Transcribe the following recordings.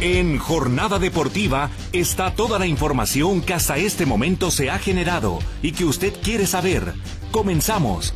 En Jornada Deportiva está toda la información que hasta este momento se ha generado y que usted quiere saber. Comenzamos.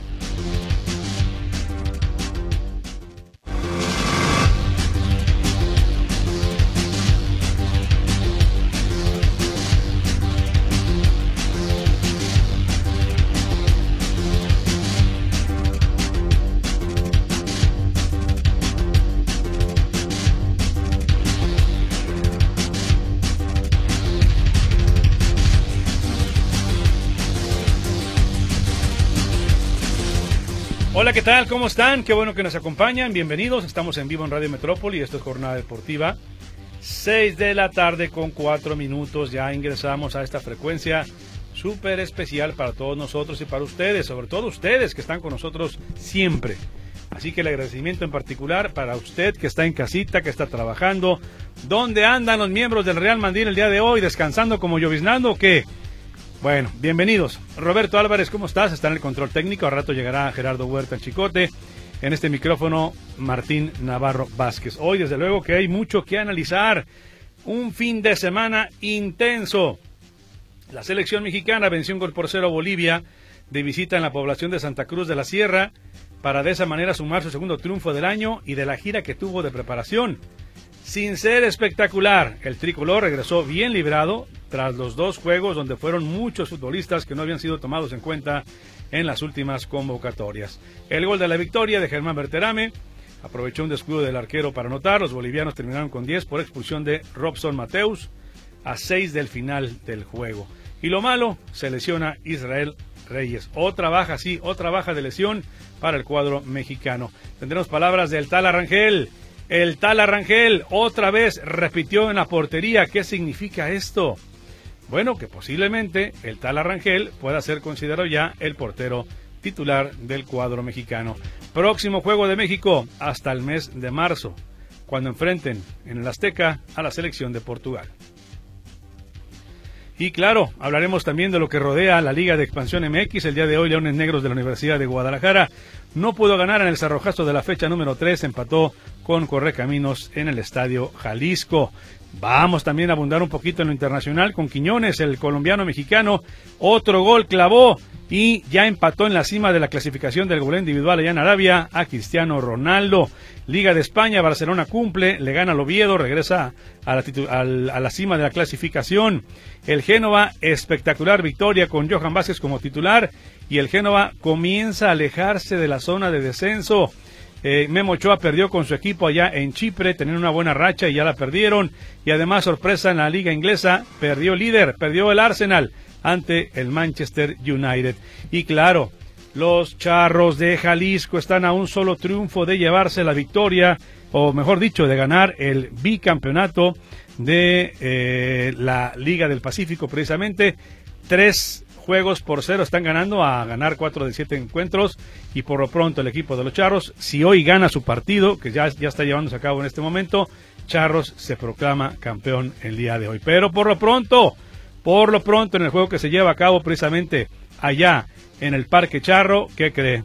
Hola, ¿qué tal? ¿Cómo están? Qué bueno que nos acompañan. Bienvenidos. Estamos en vivo en Radio Metrópoli. Esto es Jornada Deportiva. 6 de la tarde con 4 minutos. Ya ingresamos a esta frecuencia súper especial para todos nosotros y para ustedes. Sobre todo ustedes que están con nosotros siempre. Así que el agradecimiento en particular para usted que está en casita, que está trabajando. ¿Dónde andan los miembros del Real Madrid el día de hoy? ¿Descansando como lloviznando o qué? Bueno, bienvenidos. Roberto Álvarez, ¿cómo estás? Está en el control técnico. A rato llegará Gerardo Huerta en Chicote. En este micrófono, Martín Navarro Vázquez. Hoy, desde luego, que hay mucho que analizar. Un fin de semana intenso. La selección mexicana venció un gol por 0 a Bolivia de visita en la población de Santa Cruz de la Sierra para de esa manera sumar su segundo triunfo del año y de la gira que tuvo de preparación. Sin ser espectacular, el tricolor regresó bien librado tras los 2 juegos donde fueron muchos futbolistas que no habían sido tomados en cuenta en las últimas convocatorias. El gol de la victoria de Germán Berterame aprovechó un descuido del arquero para anotar. Los bolivianos terminaron con 10 por expulsión de Robson Mateus a 6 del final del juego. Y lo malo, se lesiona Israel Reyes. Otra baja de lesión para el cuadro mexicano. Tendremos palabras del Tala Rangel. El Tala Rangel otra vez repitió en la portería. ¿Qué significa esto? Bueno, que posiblemente el Tala Rangel pueda ser considerado ya el portero titular del cuadro mexicano. Próximo juego de México hasta el mes de marzo, cuando enfrenten en el Azteca a la selección de Portugal. Y claro, hablaremos también de lo que rodea la Liga de Expansión MX. El día de hoy, Leones Negros de la Universidad de Guadalajara no pudo ganar en el cerrojazo de la fecha número 3, empató con Correcaminos en el Estadio Jalisco. Vamos también a abundar un poquito en lo internacional con Quiñones, el colombiano mexicano, otro gol clavó y ya empató en la cima de la clasificación del gol individual allá en Arabia a Cristiano Ronaldo. Liga de España, Barcelona cumple, le gana al Oviedo, regresa a la cima de la clasificación. El Génova, espectacular victoria con Johan Vázquez como titular y el Génova comienza a alejarse de la zona de descenso. Memo Ochoa perdió con su equipo allá en Chipre, tenían una buena racha y ya la perdieron. Y además, sorpresa en la liga inglesa, perdió el Arsenal ante el Manchester United. Y claro, los Charros de Jalisco están a un solo triunfo de llevarse la victoria, o mejor dicho, de ganar el bicampeonato de la Liga del Pacífico, precisamente. 3 juegos por 0 están ganando a ganar 4 de 7 encuentros y por lo pronto el equipo de los Charros, si hoy gana su partido, que ya está llevándose a cabo en este momento, Charros se proclama campeón el día de hoy. Pero por lo pronto en el juego que se lleva a cabo precisamente allá en el Parque Charro, ¿qué cree?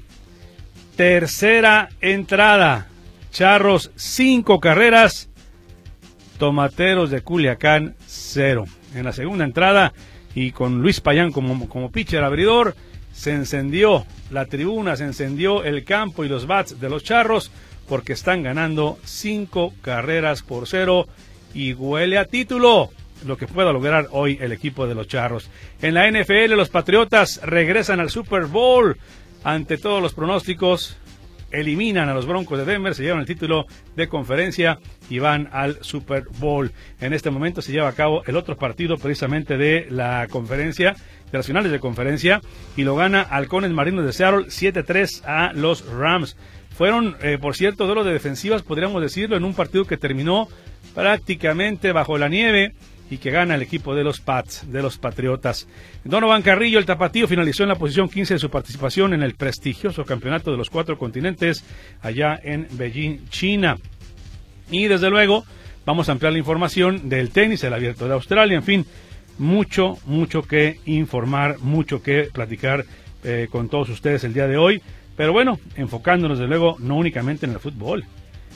Tercera entrada, Charros 5 carreras, Tomateros de Culiacán 0. En la segunda entrada, y con Luis Payán como pitcher abridor, se encendió la tribuna, se encendió el campo y los bats de los Charros, porque están ganando 5 carreras por 0 y huele a título lo que pueda lograr hoy el equipo de los Charros. En la NFL, los Patriotas regresan al Super Bowl. Ante todos los pronósticos, eliminan a los Broncos de Denver, se llevan el título de conferencia y van al Super Bowl. En este momento se lleva a cabo el otro partido precisamente de la conferencia, de las finales de conferencia, y lo gana Halcones Marinos de Seattle 7-3 a los Rams. Fueron, por cierto, duelo de defensivas, podríamos decirlo, en un partido que terminó prácticamente bajo la nieve y que gana el equipo de los Pats, de los Patriotas. Donovan Carrillo, el tapatío, finalizó en la posición 15 de su participación en el prestigioso campeonato de los 4 continentes allá en Beijing, China. Y desde luego vamos a ampliar la información del tenis, el Abierto de Australia, en fin, mucho que informar, mucho que platicar con todos ustedes el día de hoy. Pero bueno, enfocándonos desde luego no únicamente en el fútbol.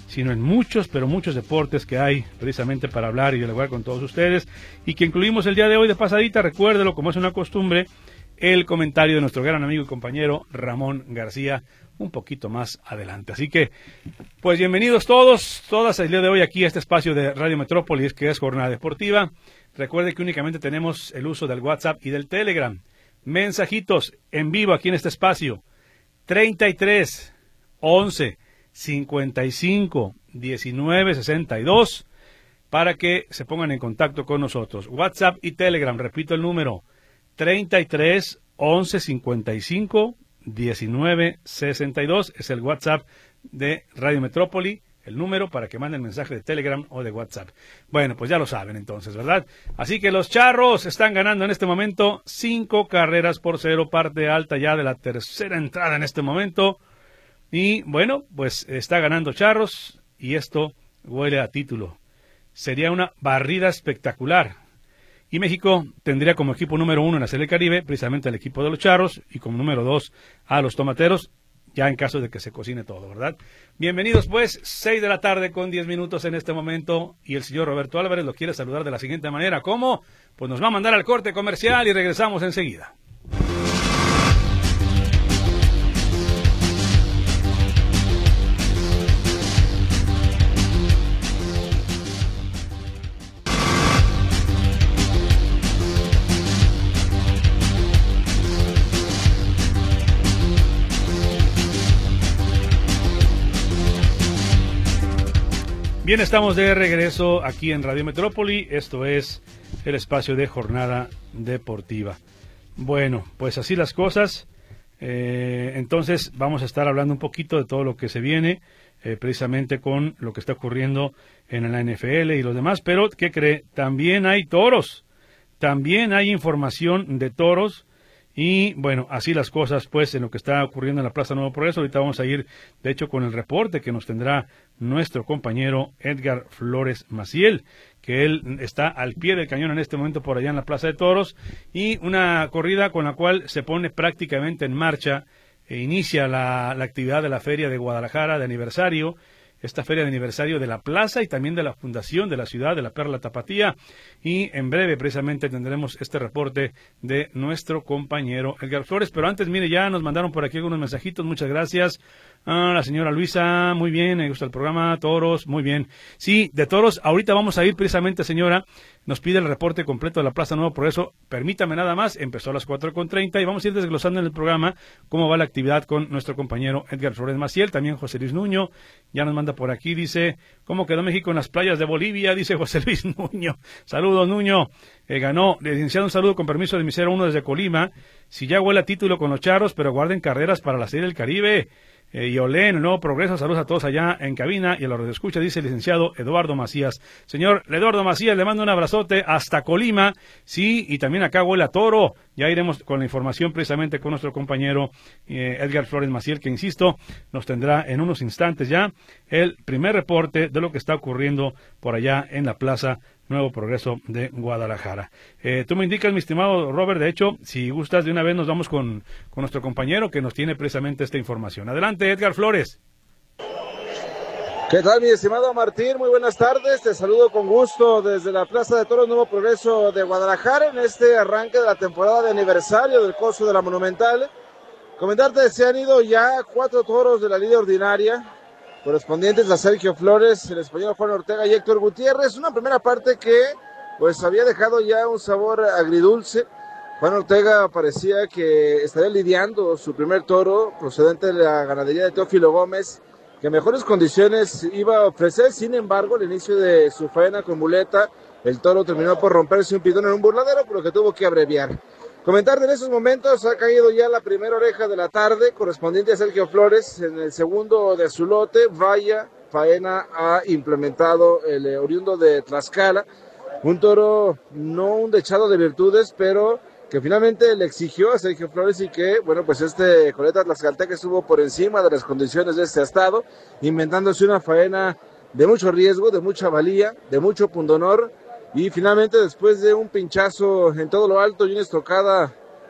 sino en muchos, pero muchos deportes que hay precisamente para hablar y dialogar con todos ustedes, y que incluimos el día de hoy de pasadita. Recuérdelo, como es una costumbre, el comentario de nuestro gran amigo y compañero Ramón García un poquito más adelante. Así que, pues bienvenidos todas el día de hoy aquí a este espacio de Radio Metrópolis, que es Jornada Deportiva. Recuerde que únicamente tenemos el uso del WhatsApp y del Telegram. Mensajitos en vivo aquí en este espacio. 33 11 55 19 62 para que se pongan en contacto con nosotros. WhatsApp y Telegram, repito el número, 33 11 55 19 62 es el WhatsApp de Radio Metrópoli, el número para que manden mensaje de Telegram o de WhatsApp. Bueno, pues ya lo saben entonces, ¿verdad? Así que los Charros están ganando en este momento 5-0, parte alta ya de la tercera entrada en este momento. Y bueno, pues está ganando Charros y esto huele a título. Sería una barrida espectacular. Y México tendría como equipo número 1 en la Serie del Caribe precisamente el equipo de los Charros y como número 2 a los Tomateros, ya en caso de que se cocine todo, ¿verdad? Bienvenidos pues, 6 de la tarde con 10 minutos en este momento, y el señor Roberto Álvarez lo quiere saludar de la siguiente manera. ¿Cómo? Pues nos va a mandar al corte comercial y regresamos enseguida. Bien, estamos de regreso aquí en Radio Metrópoli. Esto es el espacio de Jornada Deportiva. Bueno, pues así las cosas. Entonces vamos a estar hablando un poquito de todo lo que se viene, precisamente con lo que está ocurriendo en la NFL y los demás. Pero, ¿qué cree? También hay toros. También hay información de toros. Y bueno, así las cosas pues en lo que está ocurriendo en la Plaza Nuevo Progreso. Ahorita vamos a ir de hecho con el reporte que nos tendrá nuestro compañero Edgar Flores Maciel, que él está al pie del cañón en este momento por allá en la Plaza de Toros, y una corrida con la cual se pone prácticamente en marcha e inicia la actividad de la Feria de Guadalajara de aniversario. Esta feria de aniversario de la plaza y también de la fundación de la ciudad de la Perla Tapatía, y en breve precisamente tendremos este reporte de nuestro compañero Edgar Flores. Pero antes, mire, ya nos mandaron por aquí algunos mensajitos, muchas gracias. La señora Luisa, muy bien, me gusta el programa. Toros, muy bien. Sí, de toros, ahorita vamos a ir precisamente, señora, nos pide el reporte completo de la Plaza Nuevo Progreso. Permítame nada más, empezó a las 4:30 y vamos a ir desglosando en el programa cómo va la actividad con nuestro compañero Edgar Flores Maciel. También José Luis Nuño ya nos manda por aquí, dice, ¿cómo quedó México en las playas de Bolivia? Dice José Luis Nuño. Saludos, Nuño. Ganó, licenciado, un saludo con permiso de mi 01 desde Colima. Si ya huele a título con los Charros, pero guarden carreras para la Serie del Caribe. Y olé en el Nuevo Progreso, saludos a todos allá en cabina y a los que escucha, dice el licenciado Eduardo Macías. Señor Eduardo Macías, le mando un abrazote hasta Colima, sí, y también acá huele a toro. Ya iremos con la información precisamente con nuestro compañero Edgar Flores Maciel, que insisto, nos tendrá en unos instantes ya el primer reporte de lo que está ocurriendo por allá en la Plaza Nuevo Progreso de Guadalajara. Tú me indicas, mi estimado Robert, de hecho, si gustas de una vez nos vamos con nuestro compañero que nos tiene precisamente esta información. Adelante, Edgar Flores. ¿Qué tal, mi estimado Martín? Muy buenas tardes, te saludo con gusto desde la Plaza de Toros Nuevo Progreso de Guadalajara en este arranque de la temporada de aniversario del Coso de la Monumental. Comentarte, se han ido ya 4 toros de la lidia ordinaria, correspondientes a Sergio Flores, el español Juan Ortega y Héctor Gutiérrez. Una primera parte que pues había dejado ya un sabor agridulce. Juan Ortega parecía que estaría lidiando su primer toro procedente de la ganadería de Teófilo Gómez, que mejores condiciones iba a ofrecer. Sin embargo, al inicio de su faena con muleta, el toro terminó por romperse un pitón en un burladero, por lo que tuvo que abreviar. Comentar en esos momentos, ha caído ya la primera oreja de la tarde, correspondiente a Sergio Flores, en el segundo de su lote. Vaya faena ha implementado el oriundo de Tlaxcala, un toro no un dechado de virtudes, pero que finalmente le exigió a Sergio Flores, y que, bueno, pues este coleta tlaxcalteca estuvo por encima de las condiciones de este estado, inventándose una faena de mucho riesgo, de mucha valía, de mucho pundonor. Y finalmente, después de un pinchazo en todo lo alto y una estocada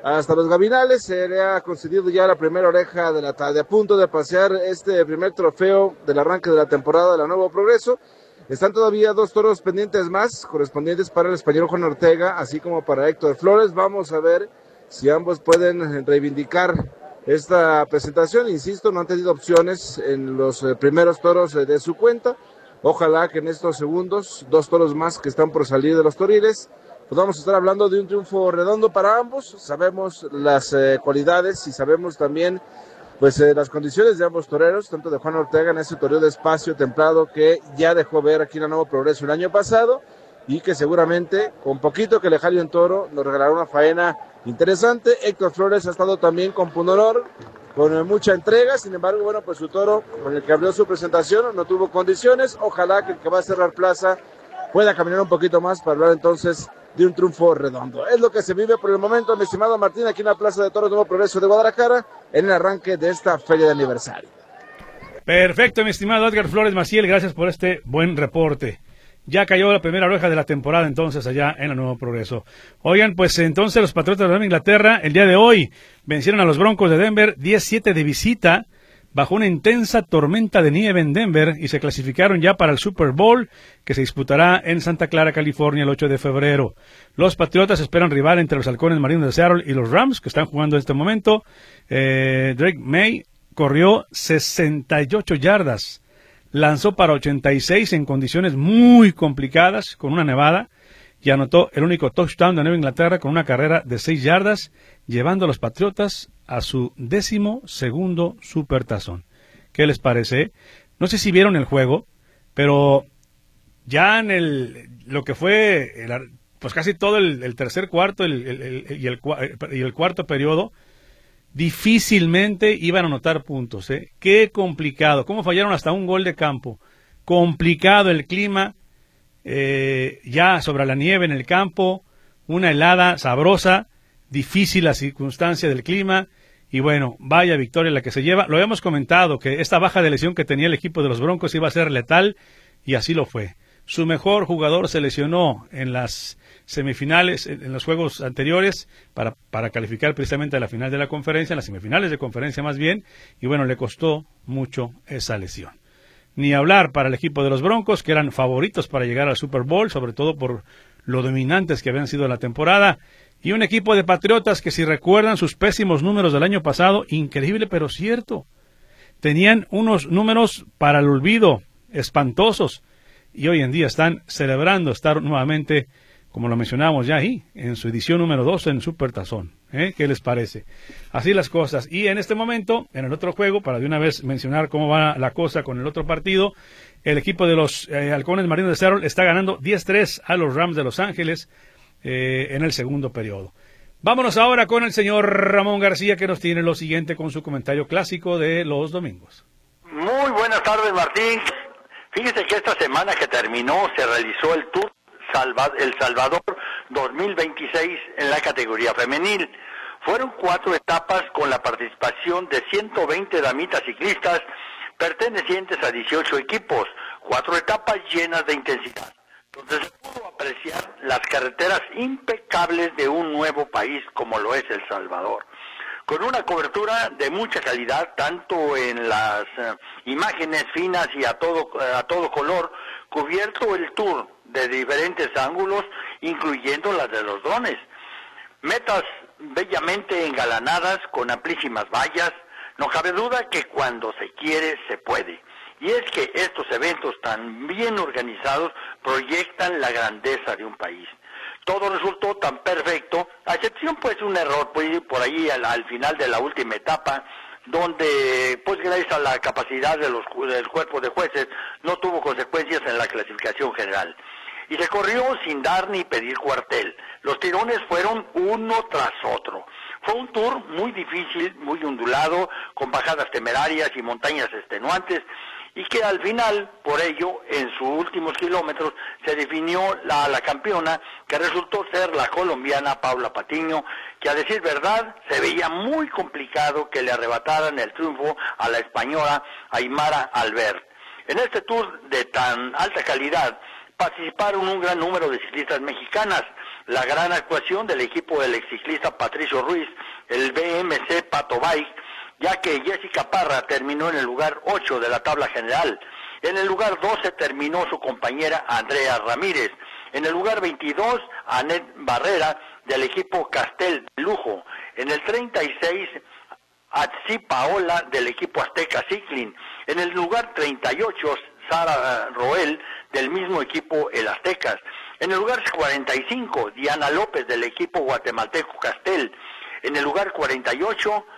hasta los Gabinales. Se le ha concedido ya la primera oreja de la tarde, a punto de pasear este primer trofeo del arranque de la temporada de la Nuevo Progreso. Están todavía 2 toros pendientes más, correspondientes para el español Juan Ortega, así como para Héctor Flores. Vamos a ver si ambos pueden reivindicar esta presentación. Insisto, no han tenido opciones en los primeros toros de su cuenta. Ojalá que en estos segundos, 2 toros más que están por salir de los toriles, pues vamos a estar hablando de un triunfo redondo para ambos. Sabemos las cualidades y sabemos también pues las condiciones de ambos toreros, tanto de Juan Ortega en ese toreo de espacio templado que ya dejó ver aquí en la Nuevo Progreso el año pasado, y que seguramente con poquito que le jale un toro nos regalará una faena interesante. Héctor Flores ha estado también con pundonor, con mucha entrega. Sin embargo, bueno, pues su toro con el que abrió su presentación no tuvo condiciones. Ojalá que el que va a cerrar plaza pueda caminar un poquito más para hablar entonces de un triunfo redondo. Es lo que se vive por el momento, mi estimado Martín, aquí en la Plaza de Toros Nuevo Progreso de Guadalajara, en el arranque de esta feria de aniversario. Perfecto, mi estimado Edgar Flores Maciel, gracias por este buen reporte. Ya cayó la primera oreja de la temporada entonces allá en el Nuevo Progreso. Oigan, pues entonces los Patriotas de Nueva Inglaterra el día de hoy vencieron a los Broncos de Denver 10-7 de visita bajo una intensa tormenta de nieve en Denver y se clasificaron ya para el Super Bowl que se disputará en Santa Clara, California el 8 de febrero. Los Patriotas esperan rival entre los Halcones Marinos de Seattle y los Rams que están jugando en este momento. Drake May corrió 68 yardas. Lanzó para 86 en condiciones muy complicadas con una nevada y anotó el único touchdown de Nueva Inglaterra con una carrera de 6 yardas, llevando a los Patriotas a su 12º supertazón. ¿Qué les parece? No sé si vieron el juego, pero ya en lo que fue pues casi todo el tercer cuarto y el cuarto periodo, difícilmente iban a anotar puntos, ¿eh? Qué complicado, cómo fallaron hasta un gol de campo, complicado el clima, ya sobre la nieve en el campo, una helada sabrosa, difícil la circunstancia del clima, y bueno, vaya victoria la que se lleva. Lo habíamos comentado, que esta baja de lesión que tenía el equipo de los Broncos iba a ser letal, y así lo fue. Su mejor jugador se lesionó en las semifinales, en los juegos anteriores, para calificar precisamente a la final de la conferencia, en las semifinales de conferencia más bien, y bueno, le costó mucho esa lesión. Ni hablar para el equipo de los Broncos, que eran favoritos para llegar al Super Bowl, sobre todo por lo dominantes que habían sido en la temporada, y un equipo de Patriotas que, si recuerdan sus pésimos números del año pasado, increíble pero cierto, tenían unos números para el olvido, espantosos, y hoy en día están celebrando estar nuevamente, como lo mencionamos ya ahí, en su edición número 2 en Supertazón. ¿Qué les parece? Así las cosas. Y en este momento, en el otro juego, para de una vez mencionar cómo va la cosa con el otro partido, el equipo de los Halcones Marinos de Seattle está ganando 10-3 a los Rams de Los Ángeles en el segundo periodo. Vámonos ahora con el señor Ramón García, que nos tiene lo siguiente con su comentario clásico de los domingos. Muy buenas tardes, Martín. Fíjese que esta semana que terminó se realizó el Tour El Salvador 2026 en la categoría femenil. Fueron 4 etapas con la participación de 120 damitas ciclistas pertenecientes a 18 equipos, 4 etapas llenas de intensidad, donde se pudo apreciar las carreteras impecables de un nuevo país como lo es El Salvador, con una cobertura de mucha calidad, tanto en las imágenes finas y a todo color, cubierto el tour de diferentes ángulos, incluyendo las de los drones. Metas bellamente engalanadas con amplísimas vallas. No cabe duda que cuando se quiere, se puede. Y es que estos eventos tan bien organizados proyectan la grandeza de un país. Todo resultó tan perfecto, a excepción pues un error pues, por ahí al final de la última etapa, donde pues gracias a la capacidad del cuerpo de jueces no tuvo consecuencias en la clasificación general. Y se corrió sin dar ni pedir cuartel. Los tirones fueron uno tras otro. Fue un tour muy difícil, muy ondulado, con bajadas temerarias y montañas extenuantes, y que al final, por ello, en sus últimos kilómetros, se definió la campeona, que resultó ser la colombiana Paula Patiño, que a decir verdad, se veía muy complicado que le arrebataran el triunfo a la española Aymara Albert. En este tour de tan alta calidad, participaron un gran número de ciclistas mexicanas, la gran actuación del equipo del exciclista Patricio Ruiz, el BMC Pato Bike, ya que Jessica Parra terminó en el lugar 8 de la tabla general. En el lugar 12 terminó su compañera Andrea Ramírez. En el lugar 22, Anet Barrera, del equipo Castel de Lujo. En el 36, Atsi Paola, del equipo Azteca Cycling. En el lugar 38, Sara Roel, del mismo equipo El Aztecas. En el lugar 45, Diana López, del equipo guatemalteco Castel. En el lugar 48,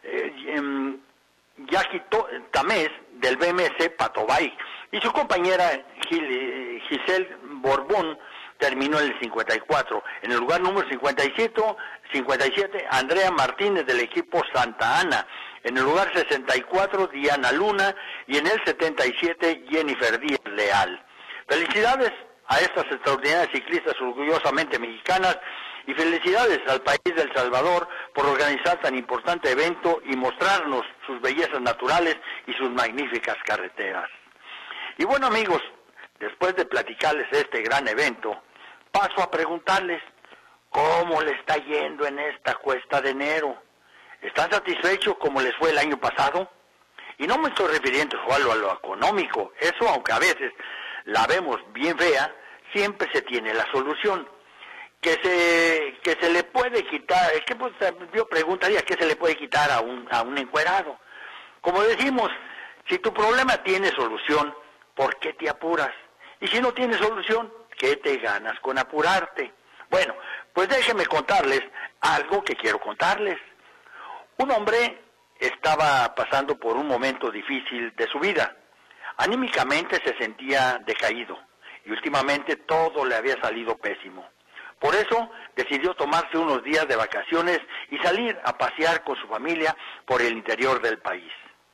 Yaki Tamés, del BMC Pato Bike. Y su compañera Giselle Borbón terminó en el 54. En el lugar número 57, Andrea Martínez, del equipo Santa Ana. En el lugar 64, Diana Luna. Y en el 77, Jennifer Díaz Leal. Felicidades a estas extraordinarias ciclistas orgullosamente mexicanas y felicidades al país de El Salvador por organizar tan importante evento y mostrarnos sus bellezas naturales y sus magníficas carreteras. Y bueno, amigos, después de platicarles este gran evento, paso a preguntarles cómo le está yendo en esta cuesta de enero. ¿Están satisfechos como les fue el año pasado? Y no me estoy refiriendo solo a lo económico, eso aunque a veces la vemos bien fea, siempre se tiene la solución. Que se le puede quitar, es que pues, yo preguntaría qué se le puede quitar a un encuerado. Como decimos, si tu problema tiene solución, ¿por qué te apuras? Y si no tiene solución, ¿qué te ganas con apurarte? Bueno, pues déjenme contarles algo que quiero contarles. Un hombre estaba pasando por un momento difícil de su vida. Anímicamente se sentía decaído y últimamente todo le había salido pésimo. Por eso decidió tomarse unos días de vacaciones y salir a pasear con su familia por el interior del país.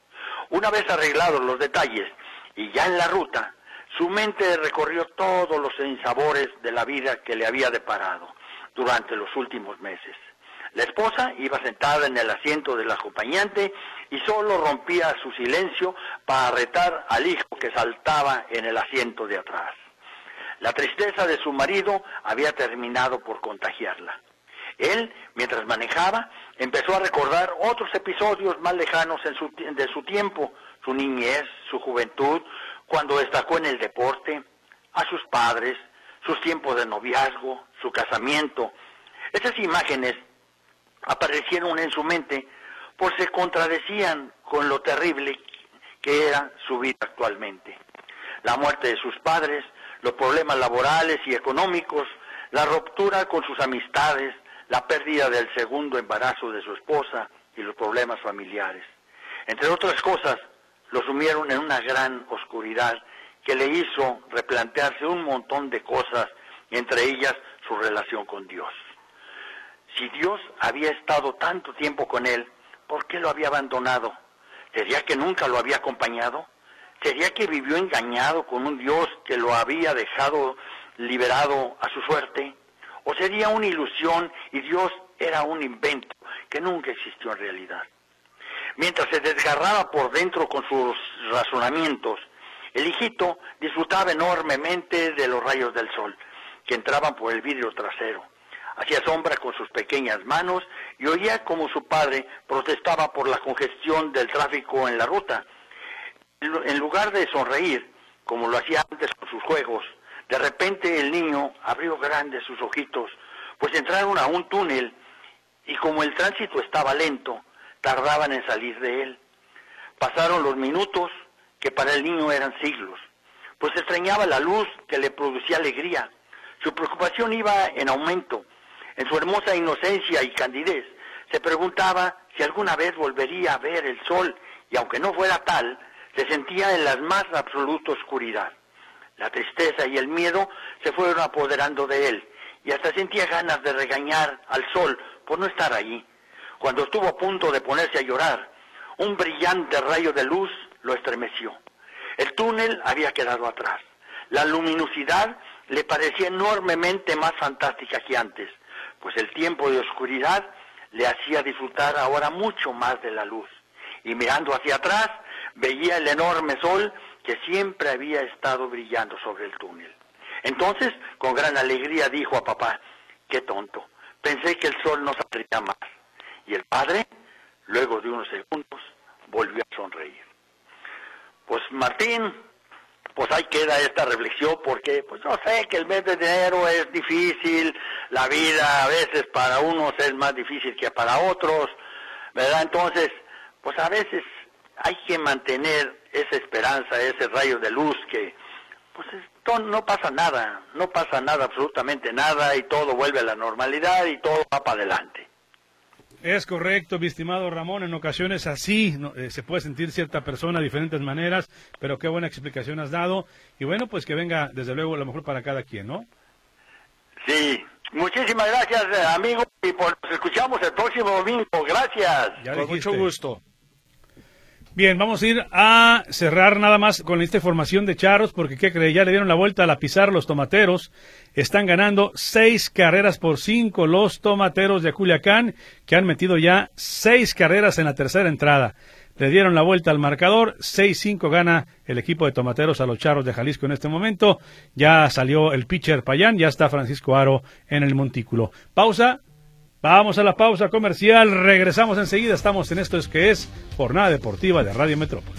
Una vez arreglados los detalles y ya en la ruta, su mente recorrió todos los sinsabores de la vida que le había deparado durante los últimos meses. La esposa iba sentada en el asiento del acompañante y solo rompía su silencio para retar al hijo que saltaba en el asiento de atrás. La tristeza de su marido había terminado por contagiarla. Él, mientras manejaba, empezó a recordar otros episodios más lejanos de su tiempo, su niñez, su juventud, cuando destacó en el deporte, a sus padres, sus tiempos de noviazgo, su casamiento. Esas imágenes aparecieron en su mente, pues se contradecían con lo terrible que era su vida actualmente. La muerte de sus padres, los problemas laborales y económicos, la ruptura con sus amistades, la pérdida del segundo embarazo de su esposa y los problemas familiares. Entre otras cosas, lo sumieron en una gran oscuridad que le hizo replantearse un montón de cosas, entre ellas su relación con Dios. Si Dios había estado tanto tiempo con él, ¿por qué lo había abandonado? ¿Sería que nunca lo había acompañado? ¿Sería que vivió engañado con un Dios que lo había dejado liberado a su suerte? ¿O sería una ilusión y Dios era un invento que nunca existió en realidad? Mientras se desgarraba por dentro con sus razonamientos, el hijito disfrutaba enormemente de los rayos del sol que entraban por el vidrio trasero. Hacía sombra con sus pequeñas manos y oía como su padre protestaba por la congestión del tráfico en la ruta. En lugar de sonreír, como lo hacía antes con sus juegos, de repente el niño abrió grandes sus ojitos, pues entraron a un túnel y como el tránsito estaba lento, tardaban en salir de él. Pasaron los minutos que para el niño eran siglos, pues extrañaba la luz que le producía alegría. Su preocupación iba en aumento. En su hermosa inocencia y candidez, se preguntaba si alguna vez volvería a ver el sol, y aunque no fuera tal, se sentía en la más absoluta oscuridad. La tristeza y el miedo se fueron apoderando de él, y hasta sentía ganas de regañar al sol por no estar allí. Cuando estuvo a punto de ponerse a llorar, un brillante rayo de luz lo estremeció. El túnel había quedado atrás. La luminosidad le parecía enormemente más fantástica que antes, pues el tiempo de oscuridad le hacía disfrutar ahora mucho más de la luz. Y mirando hacia atrás, veía el enorme sol que siempre había estado brillando sobre el túnel. Entonces, con gran alegría dijo a papá: qué tonto, pensé que el sol no saldría más. Y el padre, luego de unos segundos, volvió a sonreír. Pues Martín, pues ahí queda esta reflexión, porque pues yo sé que el mes de enero es difícil, la vida a veces para unos es más difícil que para otros, ¿verdad? Entonces, pues a veces hay que mantener esa esperanza, ese rayo de luz que, pues no pasa nada, absolutamente nada, y todo vuelve a la normalidad y todo va para adelante. Es correcto, mi estimado Ramón, en ocasiones así se puede sentir cierta persona de diferentes maneras, pero qué buena explicación has dado, y bueno, pues que venga desde luego lo mejor para cada quien, ¿no? Sí, muchísimas gracias, amigo, y pues nos escuchamos el próximo domingo, gracias. Con mucho gusto. Bien, vamos a ir a cerrar nada más con esta información de Charros, porque ¿qué cree? Ya le dieron la vuelta a la pizarra los tomateros. Están ganando 6-5 los tomateros de Culiacán, que han metido ya 6 carreras en la tercera entrada. Le dieron la vuelta al marcador, 6-5 gana el equipo de tomateros a los Charros de Jalisco en este momento. Ya salió el pitcher Payán, ya está Francisco Aro en el montículo. Pausa. Vamos a la pausa comercial, regresamos enseguida, estamos en esto que es Jornada Deportiva de Radio Metrópoli.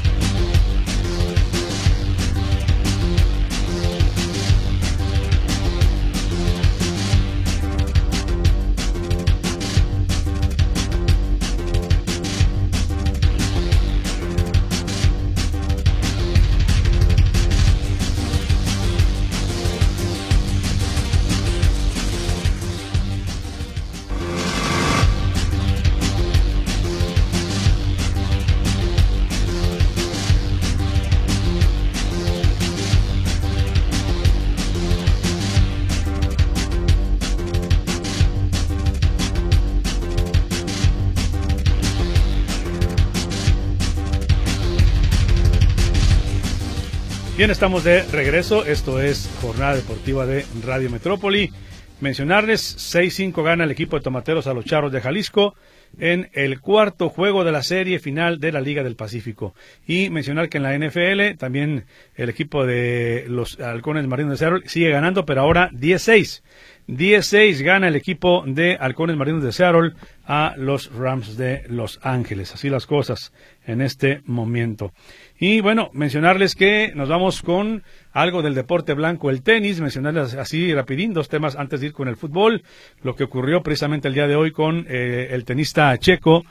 Bien, estamos de regreso, esto es Jornada Deportiva de Radio Metrópoli. Mencionarles, 6-5 gana el equipo de tomateros a los Charros de Jalisco en el cuarto juego de la serie final de la Liga del Pacífico. Y mencionar que en la NFL también el equipo de los Halcones Marinos de Seattle sigue ganando, pero ahora 10-6. 10-6 gana el equipo de Halcones Marinos de Seattle a los Rams de Los Ángeles. Así las cosas en este momento. Y bueno, mencionarles que nos vamos con algo del deporte blanco, el tenis, mencionarles así rapidín, 2 temas antes de ir con el fútbol, lo que ocurrió precisamente el día de hoy con el tenista checo,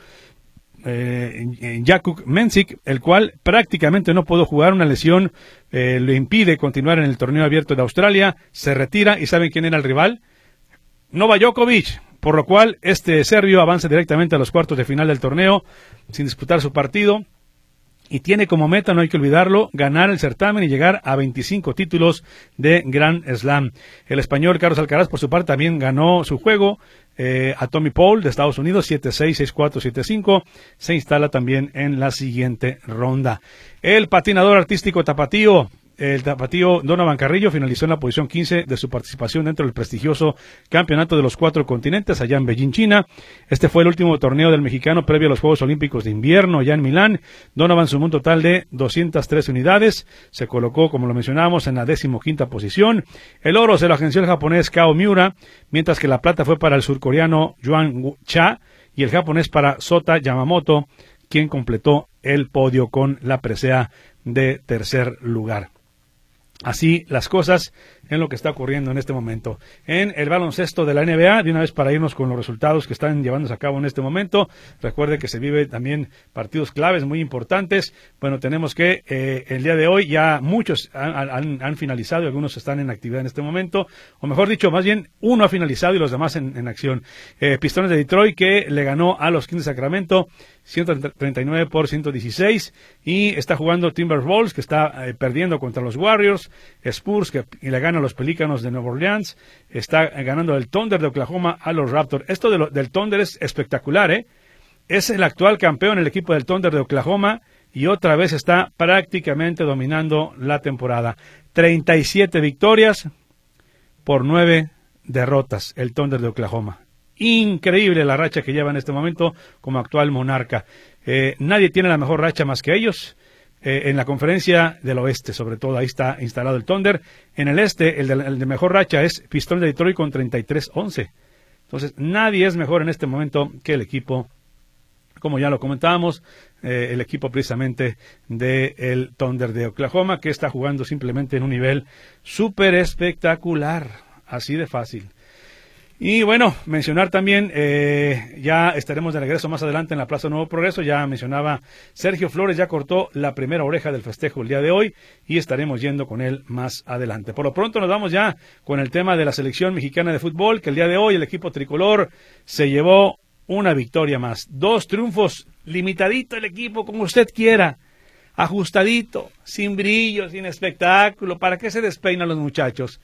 Jakub Mensik, el cual prácticamente no pudo jugar, una lesión le impide continuar en el torneo abierto de Australia, se retira y ¿saben quién era el rival? Novak Djokovic, por lo cual este serbio avanza directamente a los cuartos de final del torneo sin disputar su partido. Y tiene como meta, no hay que olvidarlo, ganar el certamen y llegar a 25 títulos de Grand Slam. El español Carlos Alcaraz, por su parte, también ganó su juego a Tommy Paul de Estados Unidos, 7-6, 6-4, 7-5. Se instala también en la siguiente ronda. El patinador artístico tapatío, el tapatío Donovan Carrillo, finalizó en la posición 15 de su participación dentro del prestigioso Campeonato de los 4 Continentes allá en Beijing, China. Este fue el último torneo del mexicano previo a los Juegos Olímpicos de Invierno allá en Milán. Donovan sumó un total de 203 unidades. Se colocó, como lo mencionábamos, en la 15ª posición. El oro se lo agenció el japonés Kao Miura, mientras que la plata fue para el surcoreano Yuan Cha y el japonés para Sota Yamamoto, quien completó el podio con la presea de tercer lugar. Así las cosas en lo que está ocurriendo en este momento. En el baloncesto de la NBA, de una vez para irnos con los resultados que están llevándose a cabo en este momento, recuerde que se vive también partidos claves muy importantes. Bueno, tenemos que el día de hoy ya muchos han finalizado y algunos están en actividad en este momento, o mejor dicho, más bien uno ha finalizado y los demás en acción. Pistones de Detroit, que le ganó a los Kings de Sacramento 139-116, y está jugando Timberwolves, que está perdiendo contra los Warriors. Spurs, que le gana a los Pelícanos de Nueva Orleans. Está ganando el Thunder de Oklahoma a los Raptors. Esto del Thunder es espectacular, Es el actual campeón, el equipo del Thunder de Oklahoma, y otra vez está prácticamente dominando la temporada. 37 victorias por 9 derrotas, el Thunder de Oklahoma. Increíble la racha que lleva en este momento como actual monarca. Nadie tiene la mejor racha más que ellos. en la conferencia del oeste, sobre todo, ahí está instalado el Thunder. En el este, el de mejor racha es Pistón de Detroit con 33-11. Entonces, nadie es mejor en este momento que el equipo, como ya lo comentábamos, el equipo precisamente del Thunder de Oklahoma, que está jugando simplemente en un nivel súper espectacular, así de fácil. Y bueno, mencionar también, ya estaremos de regreso más adelante en la Plaza Nuevo Progreso. Ya mencionaba Sergio Flores, ya cortó la primera oreja del festejo el día de hoy y estaremos yendo con él más adelante. Por lo pronto nos vamos ya con el tema de la selección mexicana de fútbol, que el día de hoy el equipo tricolor se llevó una victoria más. 2 triunfos, limitadito el equipo, como usted quiera, ajustadito, sin brillo, sin espectáculo. ¿Para qué se despeinan los muchachos?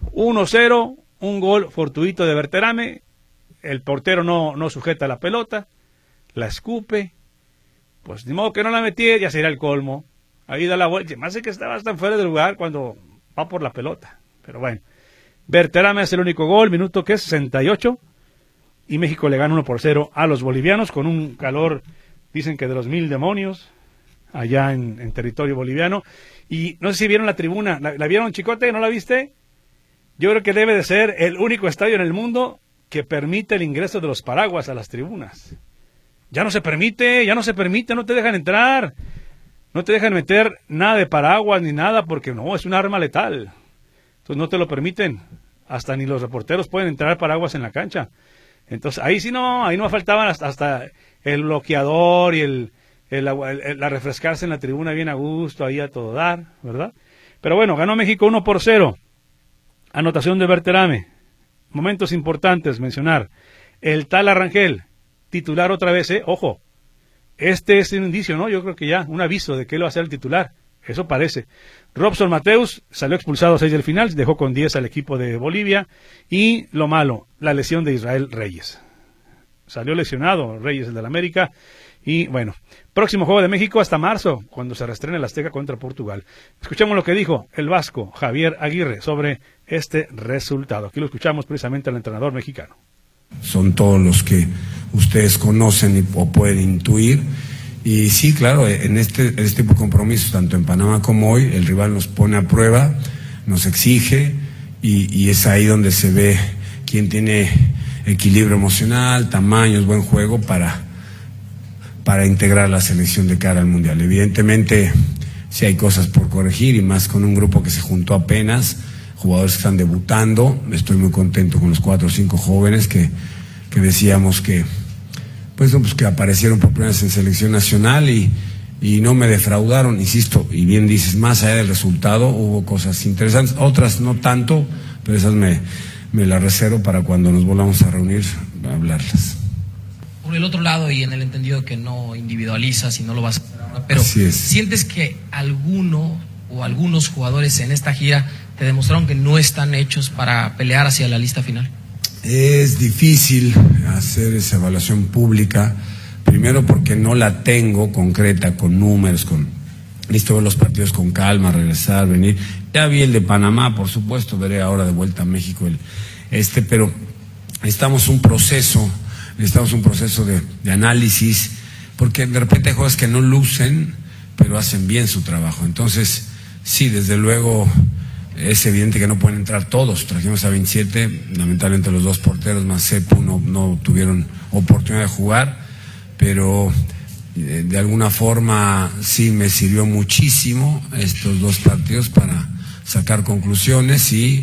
1-0. Un gol fortuito de Berterame, el portero no sujeta la pelota, la escupe, pues ni modo que no la metí, ya sería el colmo. Ahí da la vuelta, más de que estaba tan fuera del lugar cuando va por la pelota. Pero bueno, Berterame hace el único gol, minuto que es 68, y México le gana 1-0 a los bolivianos con un calor, dicen que de los 1000 demonios, allá en territorio boliviano. Y no sé si vieron la tribuna, ¿la vieron, Chicote? ¿No la viste? Yo creo que debe de ser el único estadio en el mundo que permite el ingreso de los paraguas a las tribunas. Ya no se permite, no te dejan entrar. No te dejan meter nada de paraguas ni nada porque no, es un arma letal. Entonces no te lo permiten. Hasta ni los reporteros pueden entrar paraguas en la cancha. Entonces ahí no faltaban hasta el bloqueador y la refrescarse en la tribuna bien a gusto, ahí a todo dar, ¿verdad? Pero bueno, ganó México 1-0. Anotación de Berterame. Momentos importantes mencionar. El Tala Rangel, titular otra vez, ojo. Este es un indicio, ¿no? Yo creo que ya, un aviso de que él va a ser el titular. Eso parece. Robson Mateus salió expulsado a 6 del final, dejó con 10 al equipo de Bolivia. Y lo malo, la lesión de Israel Reyes. Salió lesionado Reyes, el del América. Y bueno, próximo juego de México hasta marzo, cuando se reestrene el Azteca contra Portugal. Escuchamos lo que dijo el vasco Javier Aguirre sobre este resultado. Aquí lo escuchamos precisamente al entrenador mexicano. Son todos los que ustedes conocen o pueden intuir. Y sí, claro, en este tipo de compromisos, tanto en Panamá como hoy, el rival nos pone a prueba, nos exige y es ahí donde se ve quién tiene equilibrio emocional, tamaños, buen juego para integrar la selección de cara al Mundial. Evidentemente, sí hay cosas por corregir y más con un grupo que se juntó apenas, jugadores que están debutando. Estoy muy contento con los 4 o 5 jóvenes que decíamos que que aparecieron por primera vez en selección nacional y no me defraudaron, insisto, y bien dices, más allá del resultado hubo cosas interesantes, otras no tanto, pero esas me las reservo para cuando nos volvamos a reunir a hablarlas. Por el otro lado, y en el entendido que no individualizas y no lo vas a hacer, pero ¿sientes que alguno o algunos jugadores en esta gira te demostraron que no están hechos para pelear hacia la lista final? Es difícil hacer esa evaluación pública, primero porque no la tengo concreta, con números, listo ver los partidos con calma, regresar, venir. Ya vi el de Panamá, por supuesto, veré ahora de vuelta a México pero necesitamos un proceso de análisis, porque de repente hay jugadores que no lucen, pero hacen bien su trabajo. Entonces, sí, desde luego es evidente que no pueden entrar todos. Trajimos a 27, lamentablemente los 2 porteros más Cepu no tuvieron oportunidad de jugar, pero de alguna forma sí me sirvió muchísimo estos 2 partidos para sacar conclusiones y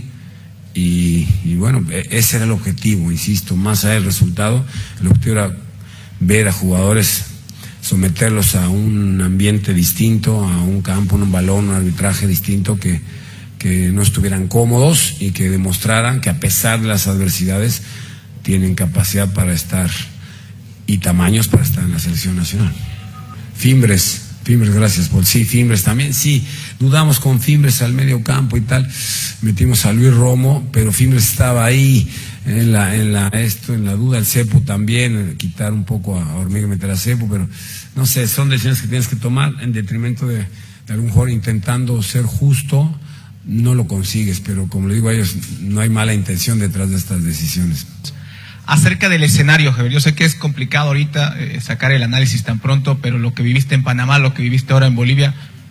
bueno, ese era el objetivo, insisto, más allá del resultado. El objetivo era ver a jugadores, someterlos a un ambiente distinto, a un campo, un balón, un arbitraje distinto, que no estuvieran cómodos y que demostraran que a pesar de las adversidades tienen capacidad para estar y tamaños para estar en la selección nacional. Fimbres, gracias por sí, Fimbres también, sí, dudamos con Fimbres al medio campo y tal, metimos a Luis Romo, pero Fimbres estaba ahí en la duda, el Cepu también, quitar un poco a Hormiga y meter a Cepu, pero no sé, son decisiones que tienes que tomar en detrimento de algún jugador intentando ser justo. No lo consigues, pero como le digo a ellos, no hay mala intención detrás de estas decisiones. Acerca del escenario, Javier, yo sé que es complicado ahorita sacar el análisis tan pronto, pero lo que viviste en Panamá, lo que viviste ahora en Bolivia,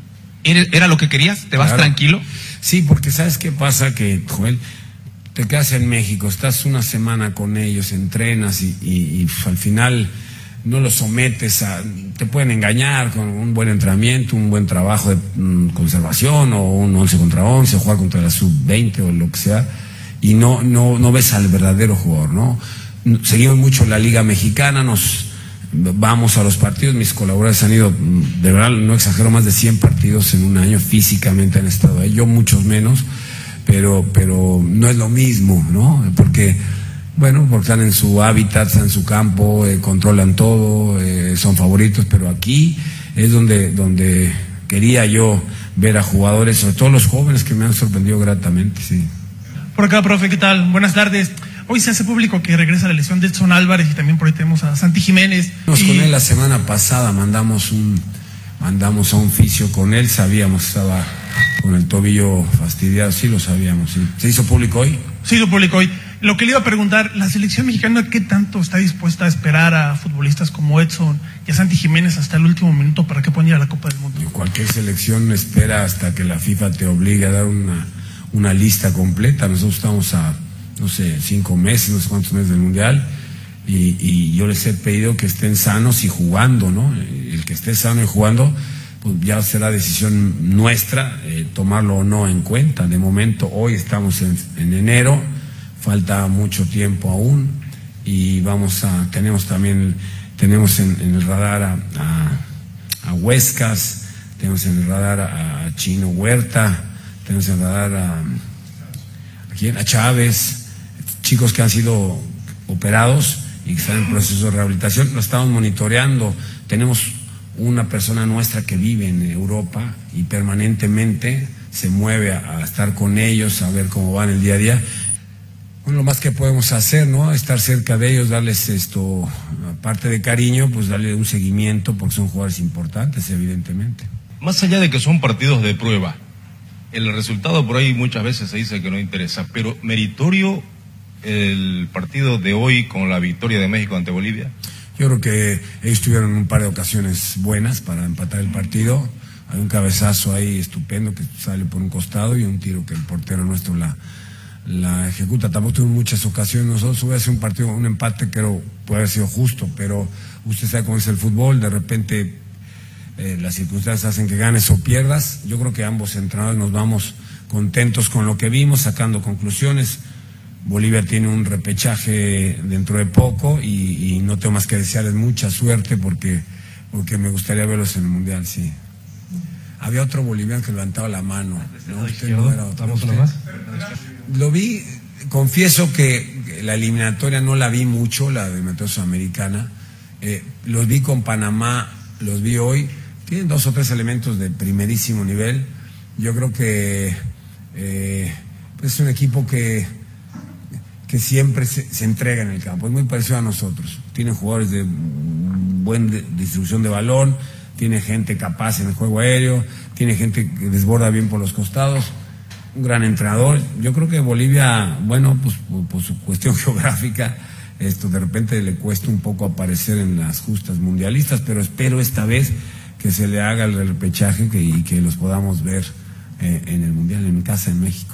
¿Era lo que querías? ¿Te vas tranquilo? Sí, porque ¿sabes qué pasa? Que, Joel, te quedas en México, estás una semana con ellos, entrenas y al final no los sometes te pueden engañar con un buen entrenamiento, un buen trabajo de conservación o un 11 contra 11, o jugar contra la sub-20 o lo que sea, y no ves al verdadero jugador, ¿no? Seguimos mucho la Liga Mexicana, vamos a los partidos, mis colaboradores han ido, de verdad, no exagero, más de 100 partidos en un año, físicamente han estado ahí, yo muchos menos, pero no es lo mismo, ¿no? Porque están en su hábitat, están en su campo, controlan todo, son favoritos, pero aquí es donde quería yo ver a jugadores, sobre todo los jóvenes, que me han sorprendido gratamente, sí. Por acá, profe, ¿qué tal? Buenas tardes. Hoy se hace público que regresa la lesión de Edson Álvarez y también por ahí tenemos a Santi Jiménez. Con él la semana pasada, mandamos a un fisio con él, sabíamos que estaba con el tobillo fastidiado, sí lo sabíamos, sí. ¿Se hizo público hoy? Se hizo público hoy. Lo que le iba a preguntar, ¿la selección mexicana qué tanto está dispuesta a esperar a futbolistas como Edson y a Santi Jiménez hasta el último minuto para que puedan ir a la Copa del Mundo? Cualquier selección espera hasta que la FIFA te obligue a dar una lista completa. Nosotros estamos a, 5 meses, no sé cuántos meses del Mundial, y yo les he pedido que estén sanos y jugando, ¿no? El que esté sano y jugando, pues ya será decisión nuestra tomarlo o no en cuenta. De momento, hoy estamos en enero, falta mucho tiempo aún, y tenemos en el radar a Huescas, tenemos en el radar a Chino Huerta, tenemos en el radar a Chávez, chicos que han sido operados y que están en proceso de rehabilitación. Lo estamos monitoreando. Tenemos una persona nuestra que vive en Europa y permanentemente se mueve a estar con ellos, a ver cómo van el día a día. Lo más que podemos hacer, ¿no? Estar cerca de ellos, darles aparte de cariño, pues darle un seguimiento, porque son jugadores importantes, evidentemente. Más allá de que son partidos de prueba, el resultado por ahí muchas veces se dice que no interesa, pero meritorio el partido de hoy con la victoria de México ante Bolivia. Yo creo que ellos tuvieron un par de ocasiones buenas para empatar el partido. Hay un cabezazo ahí estupendo que sale por un costado y un tiro que el portero nuestro la ejecuta. Tampoco tuvimos muchas ocasiones. Nosotros hubiera sido un partido, un empate, creo puede haber sido justo, pero usted sabe cómo es el fútbol, de repente las circunstancias hacen que ganes o pierdas. Yo creo que ambos entrenadores nos vamos contentos con lo que vimos, sacando conclusiones. Bolivia tiene un repechaje dentro de poco y no tengo más que desearles mucha suerte porque me gustaría verlos en el Mundial, sí. Había otro boliviano que levantaba la mano, ¿no? Usted no era otro. ¿Vamos más? Lo vi, confieso que la eliminatoria no la vi mucho, la eliminatoria sudamericana. Los vi con Panamá, los vi hoy. Tienen 2 o 3 elementos de primerísimo nivel. Yo creo que es un equipo que siempre se entrega en el campo. Es muy parecido a nosotros. Tienen jugadores de buena distribución de balón, tiene gente capaz en el juego aéreo, tiene gente que desborda bien por los costados, un gran entrenador. Yo creo que Bolivia, pues por su cuestión geográfica, de repente le cuesta un poco aparecer en las justas mundialistas, pero espero esta vez que se le haga el repechaje y que los podamos ver en el Mundial en casa en México.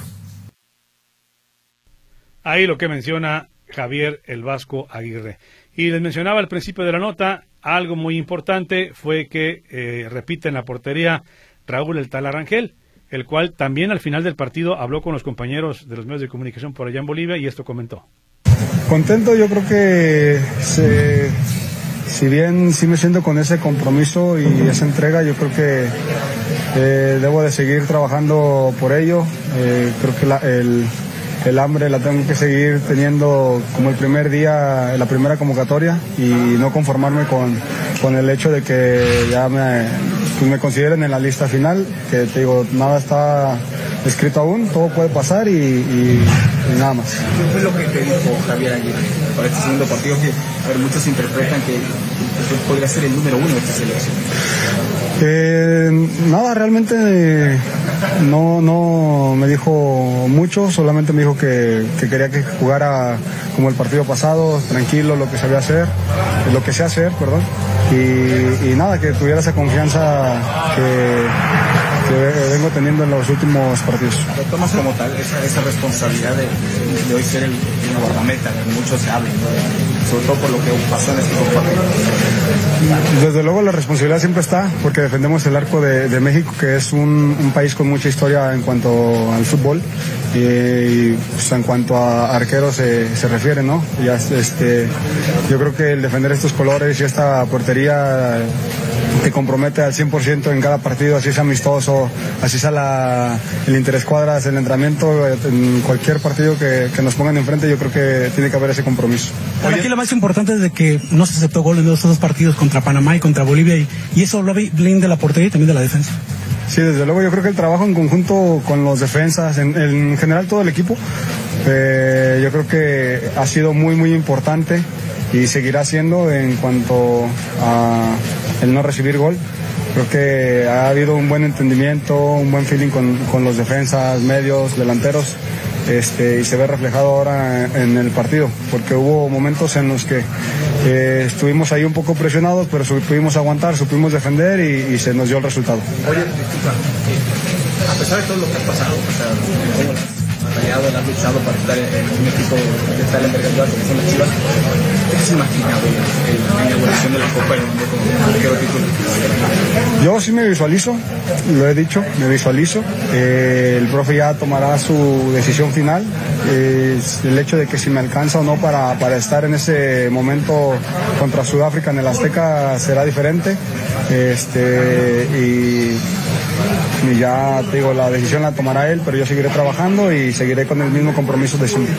Ahí lo que menciona Javier el Vasco Aguirre. Y les mencionaba al principio de la nota, algo muy importante fue que repite en la portería Raúl el Tala Rangel, el cual también al final del partido habló con los compañeros de los medios de comunicación por allá en Bolivia y esto comentó. Contento, yo creo que si bien sí me siento con ese compromiso y esa entrega, yo creo que debo de seguir trabajando por ello. Creo que el hambre la tengo que seguir teniendo como el primer día, la primera convocatoria, y no conformarme con el hecho de que ya me consideren en la lista final, que te digo, nada está escrito aún, todo puede pasar y nada más. ¿Qué fue lo que te dijo Javier ayer para este segundo partido? Que muchos interpretan que podría ser el número 1 de esta selección. Nada, realmente no me dijo mucho, solamente me dijo que quería que jugara como el partido pasado, tranquilo, lo que sé hacer, y nada, que tuviera esa confianza vengo teniendo en los últimos partidos. ¿Lo tomas como tal esa responsabilidad de hoy ser el guardameta? Muchos se hablan, ¿no? Sobre todo por lo que pasó en este partido. Desde luego la responsabilidad siempre está, porque defendemos el arco de México, que es un país con mucha historia en cuanto al fútbol y pues, en cuanto a arqueros se refiere, ¿no? Ya, yo creo que el defender estos colores y esta portería te compromete al 100% en cada partido, así sea amistoso, así sea el interescuadras, el entrenamiento, en cualquier partido que nos pongan enfrente, yo creo que tiene que haber ese compromiso. Pero aquí lo más importante es de que no se aceptó gol en los dos partidos contra Panamá y contra Bolivia, y eso habla bien de la portería y también de la defensa. Sí, desde luego yo creo que el trabajo en conjunto con los defensas, en general todo el equipo, yo creo que ha sido muy muy importante y seguirá siendo en cuanto a el no recibir gol. Creo que ha habido un buen entendimiento, un buen feeling con los defensas, medios, delanteros, y se ve reflejado ahora en el partido, porque hubo momentos en los que estuvimos ahí un poco presionados, pero supimos aguantar, supimos defender y se nos dio el resultado. Oye, a pesar de todo lo que ha pasado, has luchado para estar en un equipo de tal envergadura como son las Chivas, ¿qué te has imaginado en la inauguración de la Copa del Mundo como arquero titular? Yo sí me visualizo, lo he dicho, me visualizo. El profe ya tomará su decisión final. El hecho de que si me alcanza o no para estar en ese momento contra Sudáfrica en el Azteca será diferente. Y ya te digo, la decisión la tomará él, pero yo seguiré trabajando y seguiré con el mismo compromiso de siempre.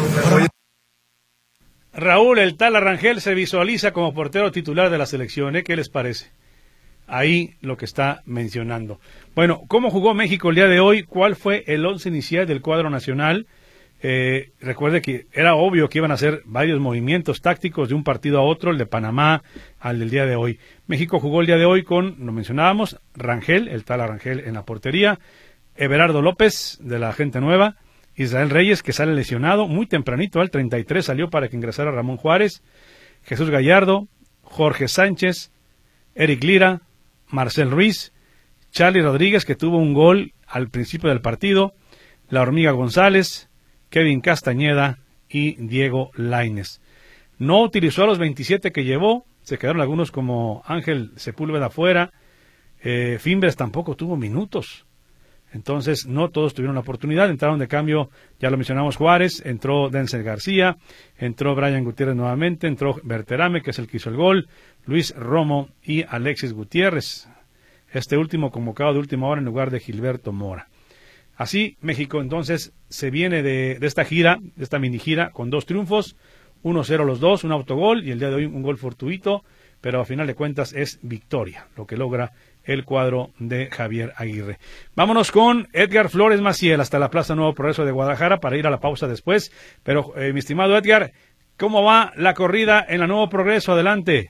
Raúl, el Tala Rangel se visualiza como portero titular de la selección, ¿Qué les parece? Ahí lo que está mencionando. Bueno, ¿cómo jugó México el día de hoy? ¿Cuál fue el once inicial del cuadro nacional? Recuerde que era obvio que iban a hacer varios movimientos tácticos de un partido a otro, el de Panamá al del día de hoy. México jugó el día de hoy con, lo mencionábamos, Rangel, el Tala Rangel en la portería, Everardo López de la Gente Nueva, Israel Reyes, que sale lesionado muy tempranito, al 33 salió para que ingresara Ramón Juárez, Jesús Gallardo, Jorge Sánchez, Eric Lira, Marcel Ruiz, Charly Rodríguez, que tuvo un gol al principio del partido, La Hormiga González, Kevin Castañeda y Diego Lainez. No utilizó a los 27 que llevó, se quedaron algunos como Ángel Sepúlveda afuera, Fimbres tampoco tuvo minutos, entonces no todos tuvieron la oportunidad, entraron de cambio, ya lo mencionamos, Juárez, entró Denzel García, entró Brian Gutiérrez nuevamente, entró Berterame, que es el que hizo el gol, Luis Romo y Alexis Gutiérrez, este último convocado de última hora en lugar de Gilberto Mora. Así, México entonces se viene de esta gira, de esta mini gira, con 2 triunfos, 1-0 los dos, un autogol y el día de hoy un gol fortuito, pero a final de cuentas es victoria, lo que logra el cuadro de Javier Aguirre. Vámonos con Edgar Flores Maciel hasta la Plaza Nuevo Progreso de Guadalajara para ir a la pausa después, pero mi estimado Edgar, ¿cómo va la corrida en la Nuevo Progreso? Adelante.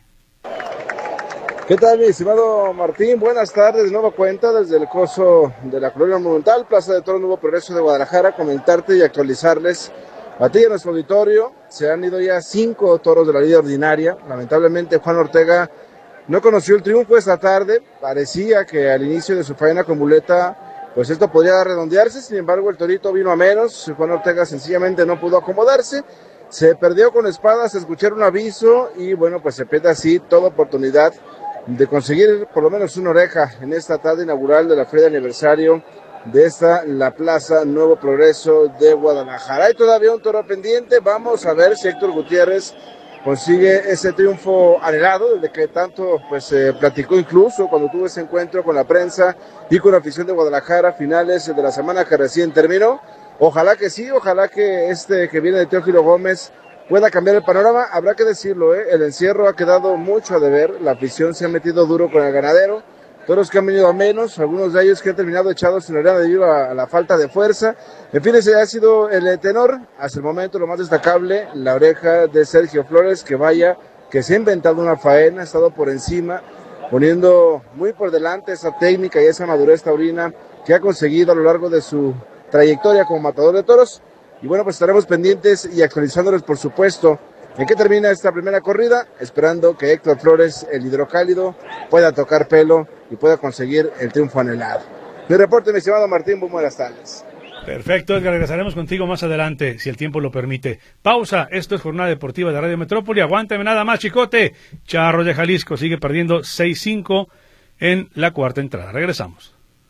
¿Qué tal, mi estimado Martín? Buenas tardes, nueva cuenta desde el coso de la Colonia Monumental, Plaza de Toros Nuevo Progreso de Guadalajara, comentarte y actualizarles a ti y a nuestro auditorio. Se han ido ya 5 toros de la liga ordinaria. Lamentablemente Juan Ortega no conoció el triunfo esta tarde, parecía que al inicio de su faena con muleta, pues esto podría redondearse, sin embargo el torito vino a menos, Juan Ortega sencillamente no pudo acomodarse, se perdió con espadas, escuchar un aviso y bueno, pues se pierde así toda oportunidad de conseguir por lo menos una oreja en esta tarde inaugural de la feria de aniversario de la Plaza Nuevo Progreso de Guadalajara. Hay todavía un toro pendiente, vamos a ver si Héctor Gutiérrez consigue ese triunfo anhelado, del que tanto pues platicó incluso cuando tuvo ese encuentro con la prensa y con la afición de Guadalajara a finales de la semana que recién terminó. Ojalá que sí, ojalá que que viene de Teófilo Gómez pueda cambiar el panorama. Habrá que decirlo, el encierro ha quedado mucho a deber, la afición se ha metido duro con el ganadero, toros que han venido a menos, algunos de ellos que han terminado echados en la arena debido a la falta de fuerza. En fin, ese ha sido el tenor, hasta el momento lo más destacable, la oreja de Sergio Flores, que se ha inventado una faena, ha estado por encima, poniendo muy por delante esa técnica y esa madurez taurina que ha conseguido a lo largo de su trayectoria como matador de toros. Y bueno, pues estaremos pendientes y actualizándoles, por supuesto, en qué termina esta primera corrida, esperando que Héctor Flores, el hidrocálido, pueda tocar pelo y pueda conseguir el triunfo anhelado. Mi reporte, mi estimado Martín, muy buenas tardes. Perfecto, Edgar, regresaremos contigo más adelante, si el tiempo lo permite. Pausa, esto es Jornada Deportiva de Radio Metrópoli, aguántame nada más, Chicote. Charros de Jalisco sigue perdiendo 6-5 en la cuarta entrada. Regresamos.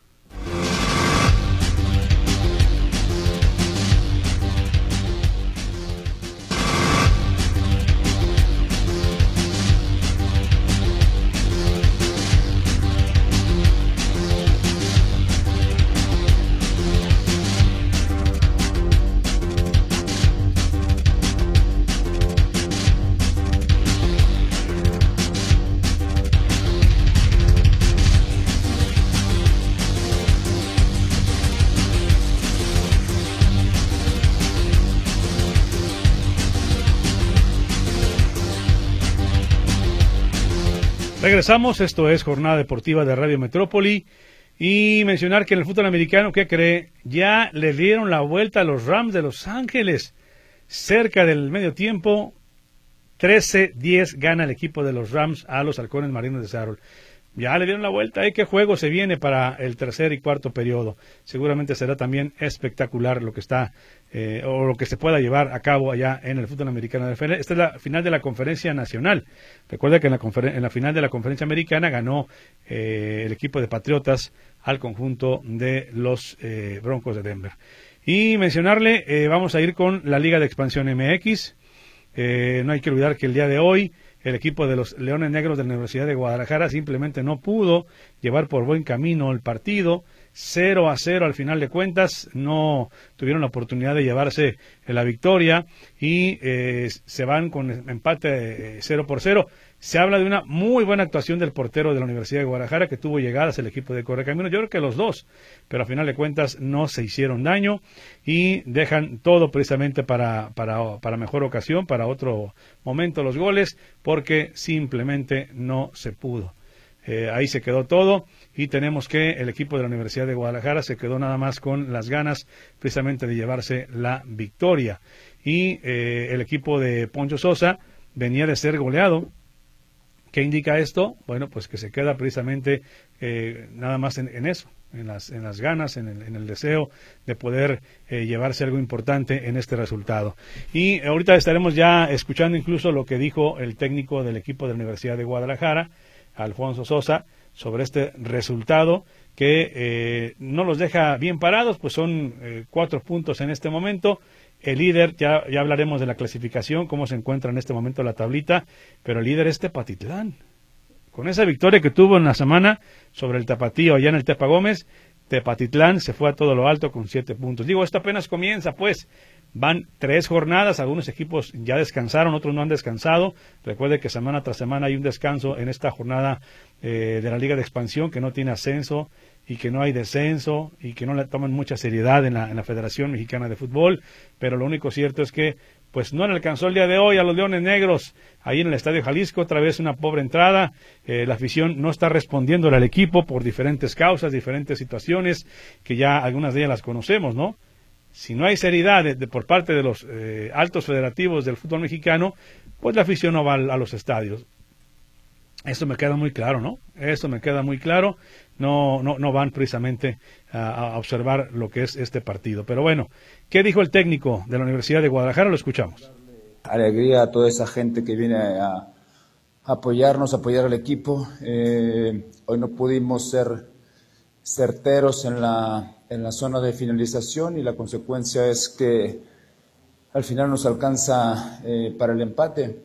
Regresamos, esto es Jornada Deportiva de Radio Metrópoli, y mencionar que en el fútbol americano, ¿qué cree? Ya le dieron la vuelta a los Rams de Los Ángeles, cerca del medio tiempo, 13-10 gana el equipo de los Rams a los Halcones Marinos de Seattle. Ya le dieron la vuelta, ¿qué juego se viene para el tercer y cuarto periodo? Seguramente será también espectacular lo que está, o lo que se pueda llevar a cabo allá en el fútbol americano. Esta es la final de la Conferencia Nacional. Recuerda que en la final de la Conferencia Americana ganó el equipo de Patriotas al conjunto de los Broncos de Denver. Y mencionarle, vamos a ir con la Liga de Expansión MX. No hay que olvidar que el día de hoy el equipo de los Leones Negros de la Universidad de Guadalajara simplemente no pudo llevar por buen camino el partido. 0-0 al final de cuentas, no tuvieron la oportunidad de llevarse la victoria y se van con empate 0-0. Se habla de una muy buena actuación del portero de la Universidad de Guadalajara, que tuvo llegadas el equipo de Correcaminos, yo creo que los dos, pero al final de cuentas no se hicieron daño y dejan todo precisamente para mejor ocasión, para otro momento los goles, porque simplemente no se pudo. Ahí se quedó todo y tenemos que el equipo de la Universidad de Guadalajara se quedó nada más con las ganas precisamente de llevarse la victoria. Y el equipo de Poncho Sosa venía de ser goleado. ¿Qué indica esto? Bueno, pues que se queda precisamente nada más en eso, en las ganas, en el deseo de poder llevarse algo importante en este resultado. Y ahorita estaremos ya escuchando incluso lo que dijo el técnico del equipo de la Universidad de Guadalajara, Alfonso Sosa, sobre este resultado que no los deja bien parados, pues son 4 puntos en este momento. El líder, ya hablaremos de la clasificación, cómo se encuentra en este momento la tablita, pero el líder es Tepatitlán. Con esa victoria que tuvo en la semana sobre el Tapatío allá en el Tepa Gómez, Tepatitlán se fue a todo lo alto con 7 puntos. Digo, esto apenas comienza, pues. Van 3 jornadas, algunos equipos ya descansaron, otros no han descansado. Recuerde que semana tras semana hay un descanso en esta jornada de la Liga de Expansión, que no tiene ascenso y que no hay descenso y que no le toman mucha seriedad en la Federación Mexicana de Fútbol, pero lo único cierto es que pues no le alcanzó el día de hoy a los Leones Negros, ahí en el Estadio Jalisco, otra vez una pobre entrada. La afición no está respondiendo al equipo por diferentes causas, diferentes situaciones, que ya algunas de ellas las conocemos, ¿no? Si no hay seriedad por parte de los altos federativos del fútbol mexicano, pues la afición no va a los estadios. Eso me queda muy claro, ¿no? Eso me queda muy claro. No van precisamente a observar lo que es este partido. Pero bueno, ¿qué dijo el técnico de la Universidad de Guadalajara? Lo escuchamos. Alegría a toda esa gente que viene a apoyarnos, a apoyar al equipo. Hoy no pudimos ser certeros en la zona de finalización y la consecuencia es que al final nos alcanza para el empate.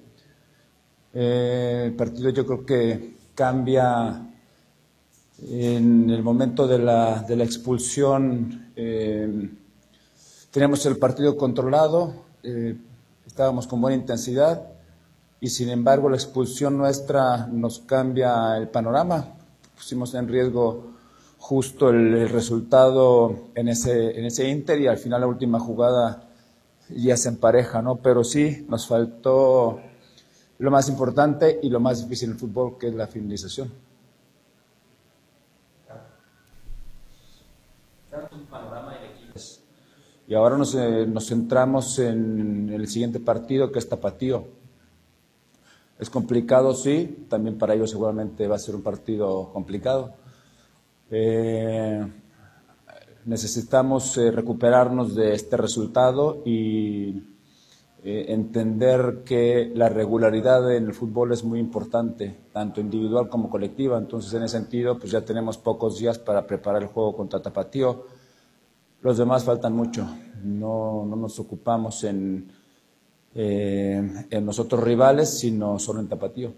El partido yo creo que cambia en el momento de la expulsión. Teníamos el partido controlado, estábamos con buena intensidad y sin embargo la expulsión nuestra nos cambia el panorama. Pusimos en riesgo justo el resultado en ese Inter y al final la última jugada ya se empareja, ¿no? Pero sí, nos faltó lo más importante y lo más difícil en el fútbol, que es la finalización. Y ahora nos centramos en el siguiente partido, que es Tapatío. Es complicado, sí, también para ellos seguramente va a ser un partido complicado. necesitamos recuperarnos de este resultado y entender que la regularidad en el fútbol es muy importante, tanto individual como colectiva. Entonces, en ese sentido, pues ya tenemos pocos días para preparar el juego contra Tapatío. Los demás faltan mucho. No nos ocupamos en los otros rivales, sino solo en Tapatío.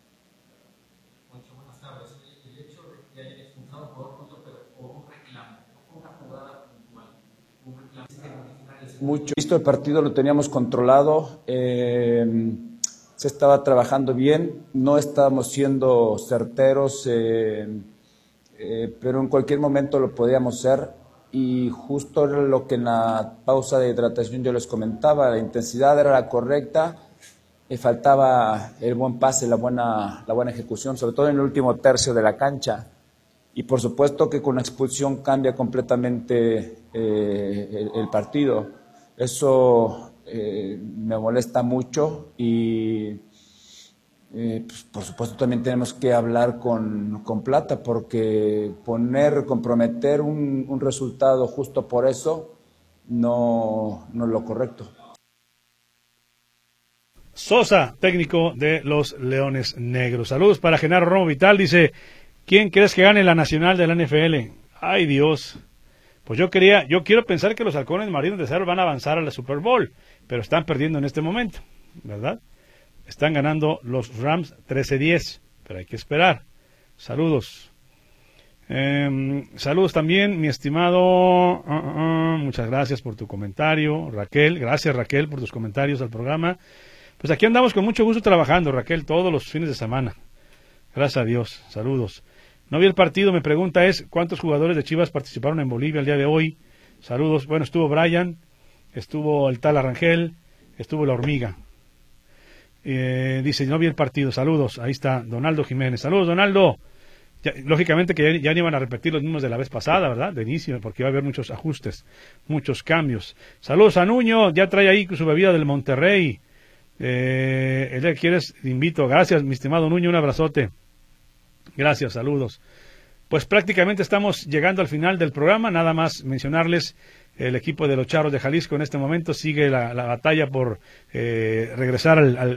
Buenas tardes. El hecho de que hayan expulsado a jugador justo, pero por un reclamo, una jugada puntual, un reclamo. Mucho. Visto el partido, lo teníamos controlado, se estaba trabajando bien, no estábamos siendo certeros, pero en cualquier momento lo podíamos ser, y justo era lo que en la pausa de hidratación yo les comentaba, la intensidad era la correcta, faltaba el buen pase, la buena ejecución, sobre todo en el último tercio de la cancha. Y por supuesto que con la expulsión cambia completamente el partido. Eso me molesta mucho y pues por supuesto también tenemos que hablar con Plata, porque comprometer un resultado justo por eso no es lo correcto. Sosa, técnico de los Leones Negros. Saludos para Genaro Romo Vital, dice: ¿quién crees que gane la nacional de la NFL? Ay, Dios. Pues yo quiero pensar que los Halcones Marinos de Seattle van a avanzar a la Super Bowl, pero están perdiendo en este momento, ¿verdad? Están ganando los Rams 13-10, pero hay que esperar. Saludos. Saludos también, mi estimado. Muchas gracias por tu comentario, Raquel. Gracias, Raquel, por tus comentarios al programa. Pues aquí andamos con mucho gusto trabajando, Raquel, todos los fines de semana. Gracias a Dios. Saludos. No vi el partido, mi pregunta es: ¿cuántos jugadores de Chivas participaron en Bolivia el día de hoy? Saludos. Bueno, estuvo Brian, estuvo el tal Arrangel, estuvo la Hormiga. Dice: no vi el partido. Saludos. Ahí está Donaldo Jiménez. Saludos, Donaldo. Lógicamente que ya no iban a repetir los mismos de la vez pasada, ¿verdad? De inicio, porque va a haber muchos ajustes, muchos cambios. Saludos a Nuño, ya trae ahí su bebida del Monterrey. El día que quieres, te invito. Gracias, mi estimado Nuño, un abrazote. Gracias, saludos. Pues prácticamente estamos llegando al final del programa. Nada más mencionarles: el equipo de los Charros de Jalisco en este momento sigue la batalla por regresar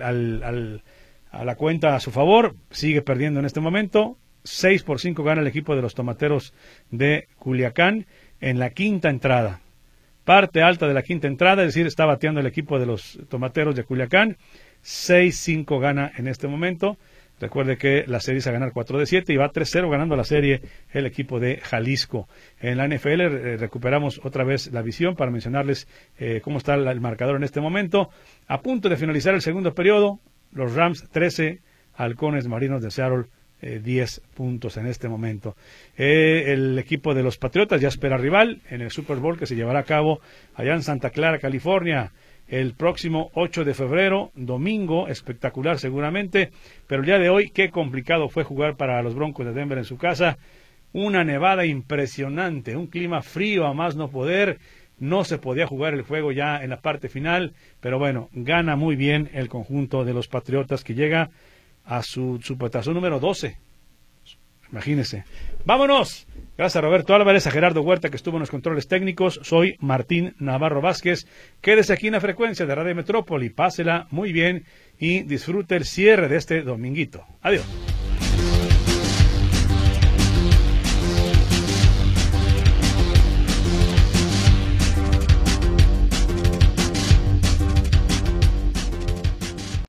a la cuenta a su favor. Sigue perdiendo en este momento. 6-5 gana el equipo de los Tomateros de Culiacán en la quinta entrada. Parte alta de la quinta entrada, es decir, está bateando el equipo de los Tomateros de Culiacán. 6-5 gana en este momento. Recuerde que la serie es a ganar 4-7 y va 3-0 ganando la serie el equipo de Jalisco. En la NFL recuperamos otra vez la visión para mencionarles cómo está el marcador en este momento. A punto de finalizar el segundo periodo, los Rams 13, Halcones Marinos de Seattle 10 puntos en este momento. El equipo de los Patriotas ya espera rival en el Super Bowl que se llevará a cabo allá en Santa Clara, California, el próximo 8 de febrero, domingo, espectacular seguramente, pero el día de hoy qué complicado fue jugar para los Broncos de Denver en su casa. Una nevada impresionante, un clima frío a más no poder, no se podía jugar el juego ya en la parte final, pero bueno, gana muy bien el conjunto de los Patriotas que llega a su supertazón número 12. Imagínense. ¡Vámonos! Gracias a Roberto Álvarez, a Gerardo Huerta que estuvo en los controles técnicos. Soy Martín Navarro Vázquez. Quédese aquí en la frecuencia de Radio Metrópoli. Pásela muy bien y disfrute el cierre de este dominguito. Adiós.